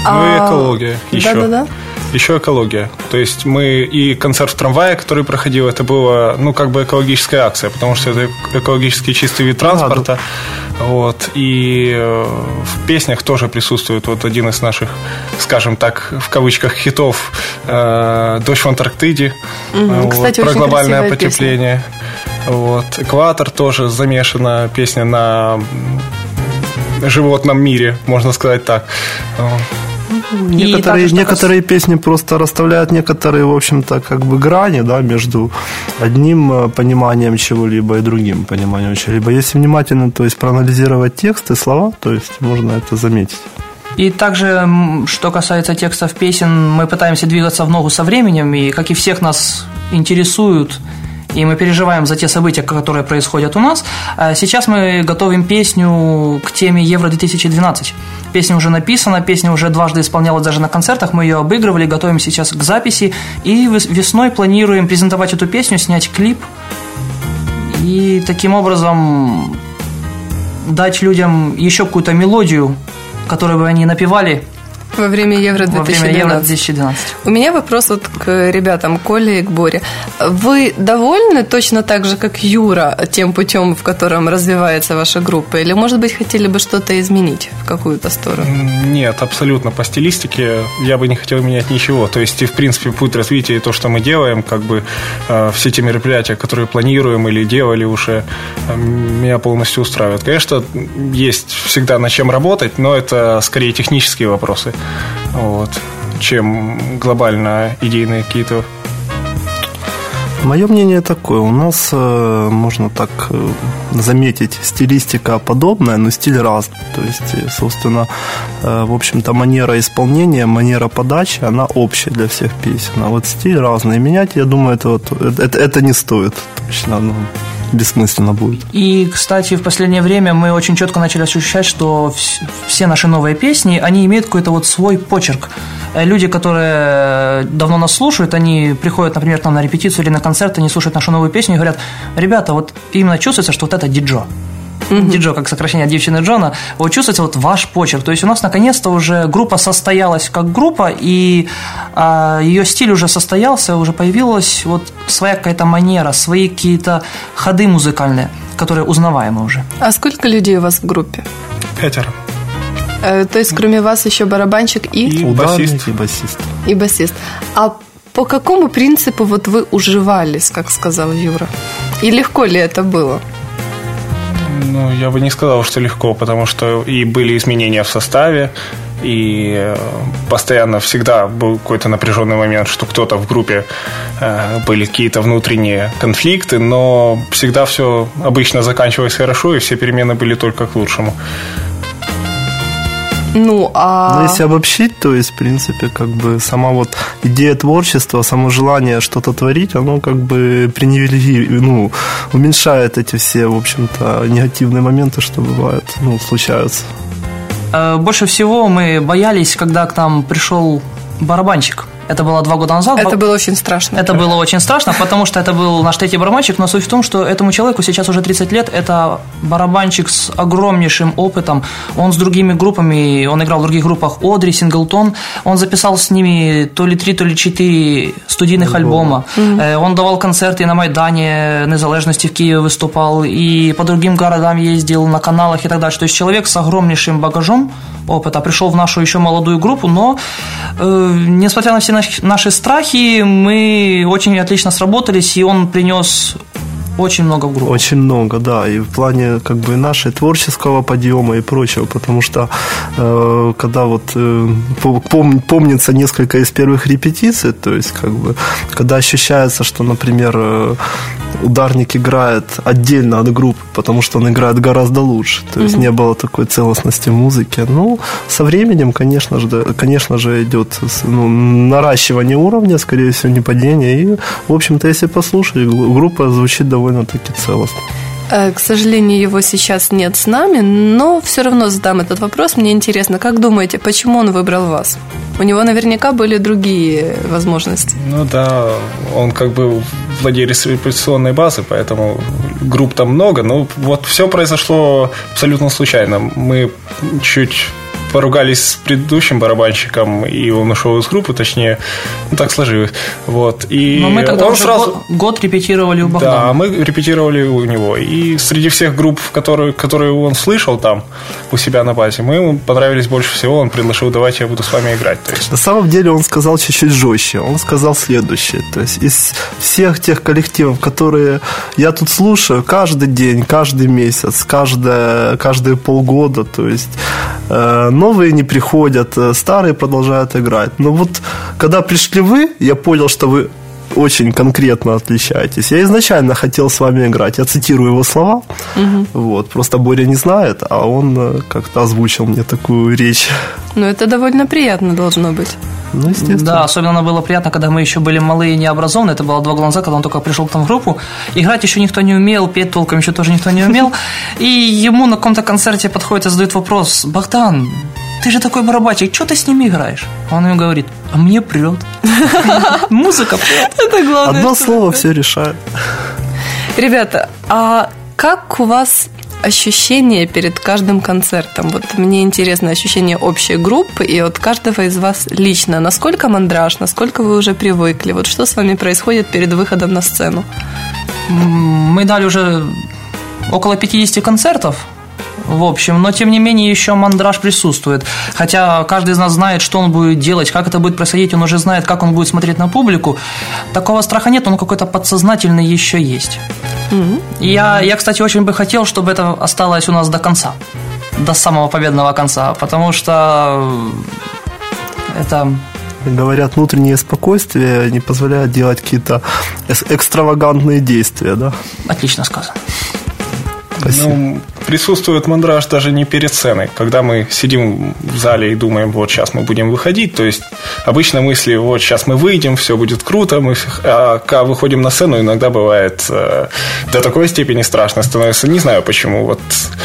Ну и экология еще. Да-да-да. Еще экология. То есть мы и концерт в трамвае, который проходил, это была, экологическая акция, потому что это экологически чистый вид транспорта. Вот. И в песнях тоже присутствует вот один из наших, скажем так, в кавычках, хитов «Дождь в Антарктиде». Кстати, про очень глобальное потепление. Вот. «Экватор» тоже замешана песня на животном мире, можно сказать так. Некоторые песни просто расставляют некоторые, в общем-то, грани, да, между одним пониманием чего-либо и другим пониманием чего-либо. Если внимательно, то есть проанализировать текст и слова, то есть можно это заметить. И также, что касается текстов песен, мы пытаемся двигаться в ногу со временем, и, как и всех, нас интересуют, и мы переживаем за те события, которые происходят у нас. Сейчас мы готовим песню к теме Евро-2012. Песня уже написана, песня уже дважды исполнялась даже на концертах, мы ее обыгрывали, готовим сейчас к записи, и весной планируем презентовать эту песню, снять клип, и таким образом дать людям еще какую-то мелодию, которую бы они напевали во время Евро-2012. У меня вопрос вот к ребятам, Коле и к Боре. Вы довольны точно так же, как Юра, тем путем, в котором развивается ваша группа? Или, может быть, хотели бы что-то изменить в какую-то сторону? Нет, абсолютно. По стилистике я бы не хотел менять ничего. То есть, в принципе, путь развития и то, что мы делаем, все те мероприятия, которые планируем или делали уже, меня полностью устраивают. Конечно, есть всегда над чем работать, но это скорее технические вопросы. Вот, чем глобально идейные какие-то. Мое мнение такое. У нас, можно так заметить, стилистика подобная, но стиль разный. То есть, собственно, в общем-то, манера исполнения, манера подачи, она общая для всех песен. А вот стиль разный. Менять, я думаю, это не стоит точно. Бессмысленно будет. И, кстати, в последнее время мы очень четко начали ощущать, что все наши новые песни, они имеют какой-то вот свой почерк. Люди, которые давно нас слушают, они приходят, например, к нам на репетицию или на концерт, они слушают нашу новую песню и говорят: ребята, вот именно чувствуется, что вот это Диджо. Диджо, как сокращение от девчины Джона, вот чувствуется вот ваш почерк. То есть у нас наконец-то уже группа состоялась как группа, и ее стиль уже состоялся, уже появилась вот своя какая-то манера, свои какие-то ходы музыкальные, которые узнаваемы уже. А сколько людей у вас в группе? 5. То есть кроме вас еще барабанщик и басист. И басист. А по какому принципу вот вы уживались, как сказал Юра? И легко ли это было? Ну, я бы не сказал, что легко, потому что и были изменения в составе, и постоянно всегда был какой-то напряженный момент, что кто-то в группе были какие-то внутренние конфликты, но всегда все обычно заканчивалось хорошо, и все перемены были только к лучшему. Но если обобщить, то есть, в принципе, сама вот идея творчества, само желание что-то творить, оно уменьшает эти все, в общем-то, негативные моменты, что бывают, случаются. Больше всего мы боялись, когда к нам пришел барабанщик. Это было 2 года назад. Это было очень страшно. Это было очень страшно, потому что это был наш 3-й барабанщик, но суть в том, что этому человеку сейчас уже 30 лет, это барабанщик с огромнейшим опытом, он с другими группами, он играл в других группах, Одри, Синглтон, он записал с ними то ли 3, то ли 4 студийных альбома, он давал концерты на Майдане Незалежности в Киеве выступал, и по другим городам ездил, на каналах и так далее, то есть человек с огромнейшим багажом опыта пришел в нашу еще молодую группу, но несмотря на все наши страхи, мы очень отлично сработались, и он принес очень много в группу. Очень много, да, и в плане нашей творческого подъема и прочего, потому что когда помнится несколько из первых репетиций, то есть когда ощущается, что, например, ударник играет отдельно от группы, потому что он играет гораздо лучше, то есть не было такой целостности в музыке. Со временем, конечно же, идет наращивание уровня, скорее всего, не падение, и, в общем-то, если послушать, группа звучит довольно-таки целостно. К сожалению, его сейчас нет с нами, но все равно задам этот вопрос. Мне интересно, как думаете, почему он выбрал вас? У него наверняка были другие возможности. Ну да, он владелец репетиционной базы, поэтому групп там много. Но вот все произошло абсолютно случайно. Мы чуть поругались с предыдущим барабанщиком, и он ушел из группы, точнее, так сложилось. Вот. И но мы тогда уже год репетировали у Богдана. Да, мы репетировали у него. И среди всех групп, которые он слышал там у себя на базе, мы ему понравились больше всего. Он предложил: давайте я буду с вами играть. То есть... На самом деле он сказал чуть-чуть жестче. Он сказал следующее. То есть из всех тех коллективов, которые я тут слушаю, каждый день, каждый месяц, каждые полгода, то есть новые не приходят, старые продолжают играть. Но вот когда пришли вы, я понял, что вы очень конкретно отличаетесь. Я изначально хотел с вами играть. Я цитирую его слова. Вот. Просто Боря не знает, а он как-то озвучил мне такую речь. Ну, это довольно приятно должно быть. Ну, естественно. Да, особенно было приятно, когда мы еще были малые и необразованные. Это было 2 года назад, когда он только пришел к нам в группу. Играть еще никто не умел, петь толком еще тоже никто не умел. И ему на каком-то концерте подходит и задает вопрос: Богдан, ты же такой барабанщик, что ты с ними играешь? Он ему говорит: а мне прет. Музыка прет. Это главное. Одно слово все решает. Ребята, а как у вас ощущения перед каждым концертом? Вот мне интересно ощущение общей группы и от каждого из вас лично. Насколько мандраж, насколько вы уже привыкли? Вот что с вами происходит перед выходом на сцену? Мы дали уже около 50 концертов в общем, но тем не менее еще мандраж присутствует. Хотя каждый из нас знает, что он будет делать, как это будет происходить, он уже знает, как он будет смотреть на публику. Такого страха нет, он какой-то подсознательный еще есть. И я, кстати, очень бы хотел, чтобы это осталось у нас до конца, до самого победного конца, потому что это... Говорят, внутреннее спокойствие не позволяет делать какие-то экстравагантные действия, да? Отлично сказано. Ну, присутствует мандраж даже не перед сценой. Когда мы сидим в зале и думаем: вот сейчас мы будем выходить, то есть обычно мысли: вот сейчас мы выйдем, все будет круто, а когда выходим на сцену, иногда бывает до такой степени страшно становится. Не знаю почему. Вот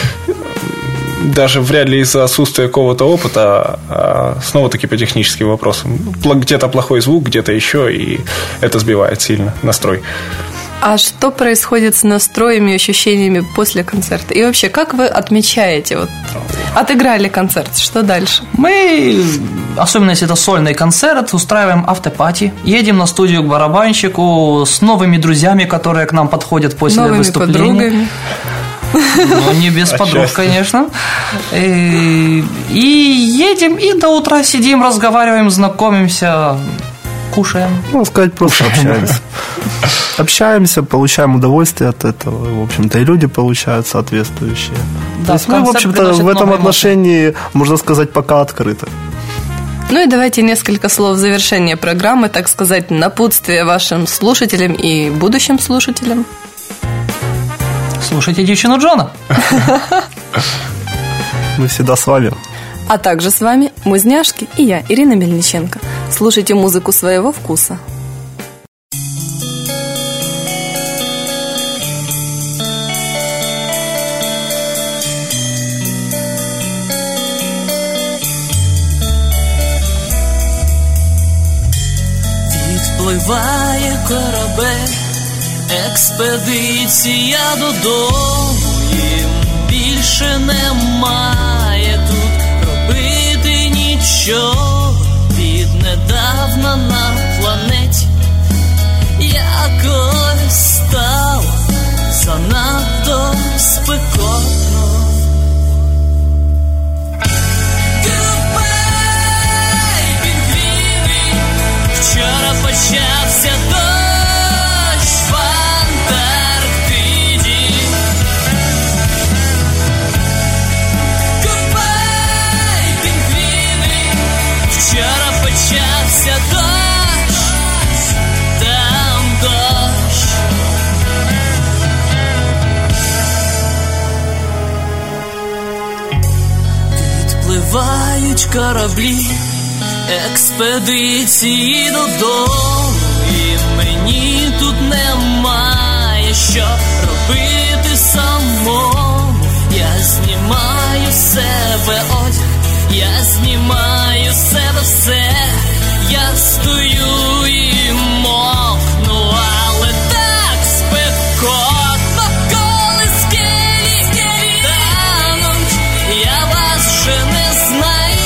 даже вряд ли из-за отсутствия какого-то опыта, а снова-таки по техническим вопросам. Где-то плохой звук, где-то еще, и это сбивает сильно настрой. А что происходит с настроями и ощущениями после концерта? И вообще, как вы отмечаете? Вот, отыграли концерт, что дальше? Мы, особенно если это сольный концерт, устраиваем автопати. Едем на студию к барабанщику с новыми друзьями, которые к нам подходят после новыми выступления. Подругами. Ну, не без подруг, конечно. И едем, и до утра сидим, разговариваем, знакомимся, кушаем. Ну, сказать, просто общаемся. Общаемся, получаем удовольствие от этого. В общем-то, и люди получают соответствующие. Да, то есть мы, в общем-то, в этом отношении, можно сказать, пока открыты. Ну и давайте несколько слов в завершение программы, так сказать, напутствие вашим слушателям и будущим слушателям. Слушайте «Девчину Джона». Мы всегда с вами. А также с вами Музняшки и я, Ирина Мельниченко. Слушайте музыку своего вкуса. Відпливає корабель, експедиція додому, їм більше немає тут робити нічого. Віднедавна на планеті якось стало занадто спекотно. Вчора почався дощ в Антарктиді. Гудбай, пінгвіни. Вчора почався дощ, там дощ. Відпливають кораблі, експедиції додому, і мені тут немає що робити самому. Я знімаю з себе одяг, я знімаю з себе все. Я стою і мокну, але так спекотно, коли скелі тануть, я вас вже не знаю.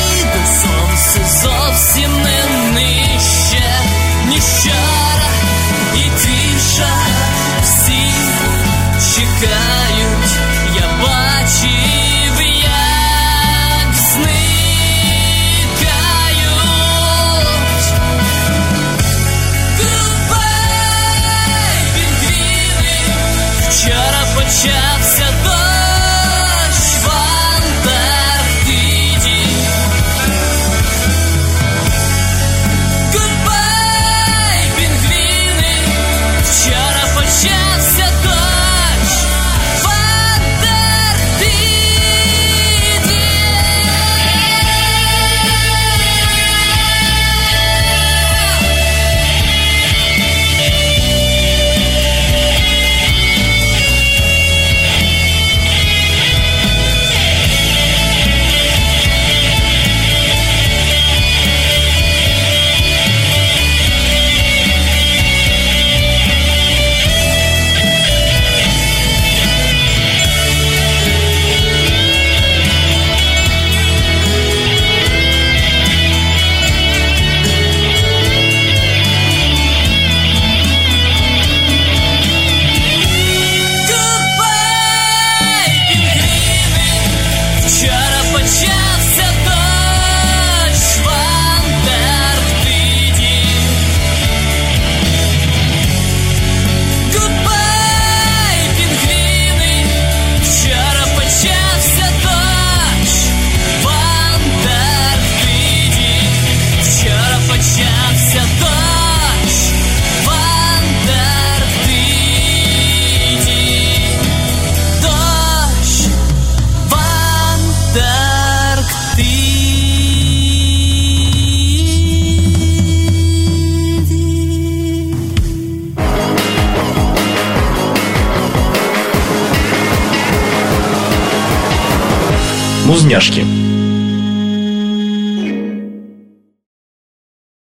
Музняшки.